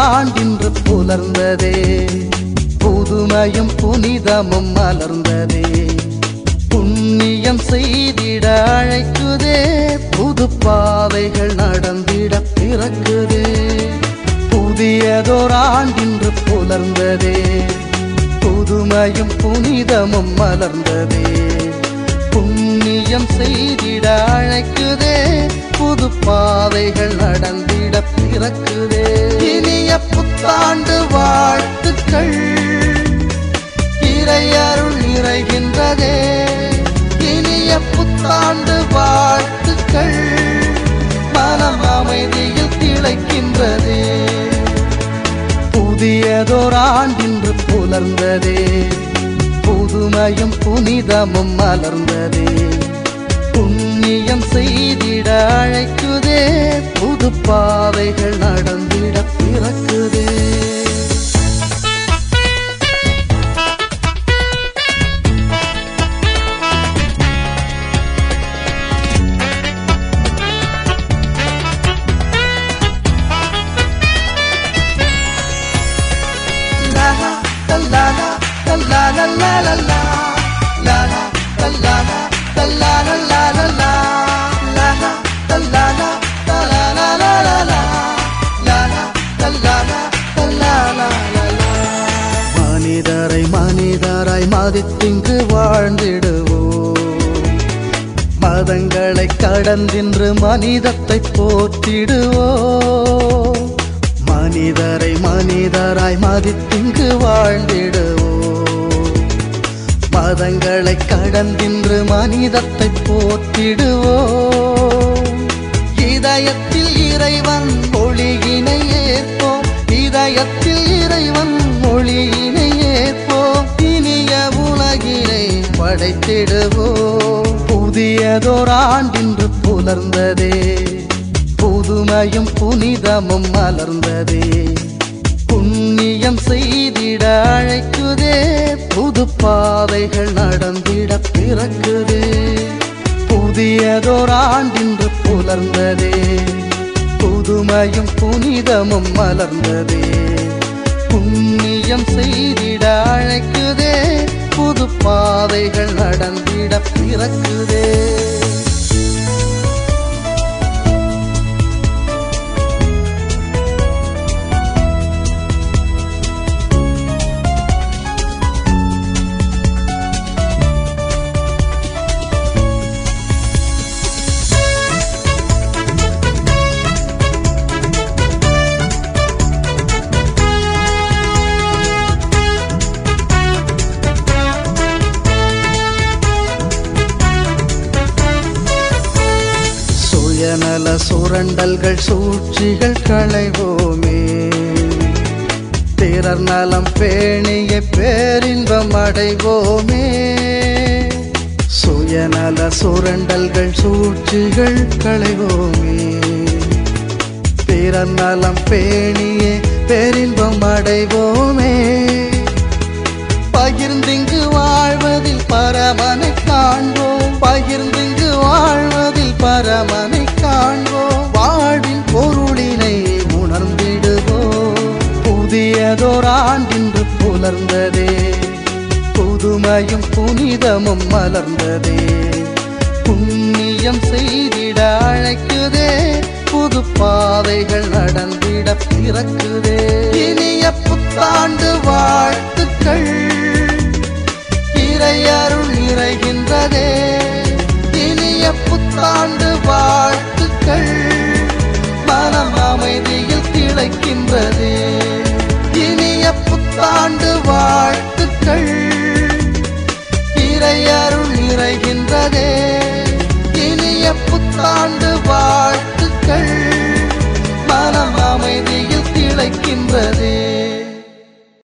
ஆண்டின்று புலர்ந்ததே, புதுமையும் புனிதமும் மலர்ந்ததே. புண்ணியம் செய்திட அழைக்குதே, புது பாதைகள் நடந்திட பிறக்குதே. புதியதோர் ஆண்டின்று புலர்ந்ததே, புதுமையும் புனிதமும் மலர்ந்ததே. புண்ணியம் செய்திட அழைக்குதே, புது பாதைகள் நடந்திட பிறக்குதே. இனிய புத்தாண்டு வாழ்த்துக்கள், இறையருள் நிறைகின்றதே. இனிய புத்தாண்டு வாழ்த்துக்கள், மனம் அமைதியில் திளைக்கின்றதே. புதியதோர் ஆண்டின்று புலர்ந்ததே, புதுமையும் புனிதமும் மலர்ந்ததே. புண்ணியம் செய்திட அழைக்குதே, புது பாதைகள் நடந்திட பிறக்குதே. மனிதரை மனிதராய் மதித்திங்கு வாழ்ந்திடுவோம், மதங்களை கடந்தின்று மனிதத்தை போற்றிடுவோம். மனிதரை மனிதராய் மதித்திங்கு வாழ்ந்திடுவோம், மதங்களை கடந்தின்று மனிதத்தை போற்றிடுவோம். இதயத்தில் இறைவன் ஒளியினை ஏற்போம், இதயத்தில் இறைவன் ஒளியினை ஏற்போம். இனிய உலகினை படைத்திடுவோம். புதியதோர் ஆண்டின்று புலர்ந்ததே, புதுமையும் புனிதமும் மலர்ந்ததே. புண்ணியம் செய்திட அழைக்குதே, புது பாதைகள் நடந்திட பிறக்குதே. புதியதோர் ஆண்டின்று புலர்ந்ததே, புதுமையும் புனிதமும் மலர்ந்ததே. புண்ணியம் செய்திட அழைக்குதே, புது பாதைகள் நடந்திட பிறக்குதே. சுயநல சுரண்டல்கள் சூழ்ச்சிகள் களைவோமே, பிறர் நலம் பேணிய பேரின்பம் அடைவோமே. சுயநல சுரண்டல்கள் சூழ்ச்சிகள் களைவோமே, பிறர் நலம் பேணிய பேரின்பம் அடைவோமே. பகிர்ந்திங்கு வாழ்வதில் பரமனை காண்போம், பகிர்ந்திங்கு வாழ்வதில் பரமனை காண்போம். வாழ்வின் பொருளினை உணர்ந்திடுவோம். புதியதோர் ஆண்டின்று புலர்ந்ததே, புதுமையும் புனிதமும் மலர்ந்ததே. புண்ணியம் செய்திட அழைக்குதே, புது பாதைகள் நடந்திட பிறக்குதே. இனிய புத்தாண்டு வாழ்த்துக்கள், இறையருள் நிறைகின்றதே. இனிய புத்தாண்டு வாழ்த்துக்கள், மனம் அமைதியில் திளைக்கின்றதே. இனிய புத்தாண்டு வாழ்த்துக்கள், இறையருள் நிறைகின்றதே. இனிய புத்தாண்டு வாழ்த்துக்கள், மனம் அமைதியில் திளைக்கின்றதே.